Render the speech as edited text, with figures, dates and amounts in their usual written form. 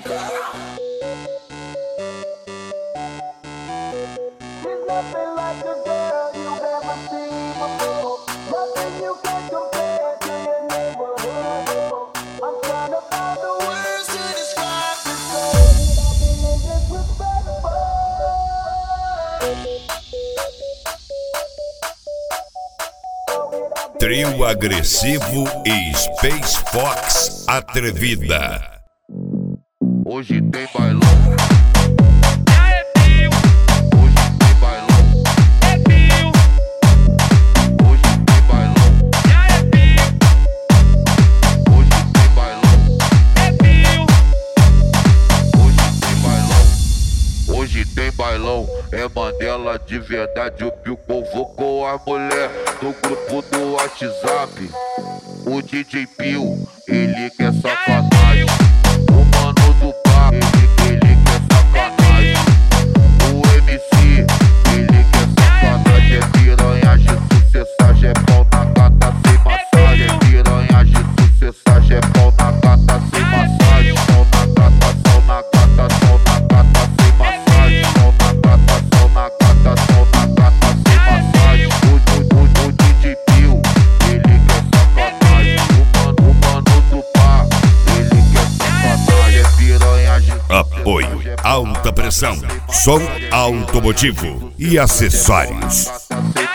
Trio Agressivo e Space Fox Atrevida. Hoje tem bailão. É Pio. Hoje tem bailão. É Pio. Hoje tem bailão. É Pio. Hoje tem bailão. É Pio. Hoje tem bailão. Hoje tem bailão. É Mandela de verdade. O Pio convocou a mulher no grupo do WhatsApp. O DJ Pio, ele quer sacanagem. O mano do bar, ele quer sacanagem. O MC, ele quer sacanagem. É piranhagem, sucessagem, é pau na gata sem massagem. É piranhagem, sucessagem, é pau na gata sem massagem. Pau na gata, sal na gata, sal na gata sem massagem. Pau na gata, sal na gata, sal na gata sem massagem. O DJ Pio, ele quer sacanagem. O mano do bar, ele quer sacanagem. É piranhagem. Apoio, alta pressão, som automotivo e acessórios.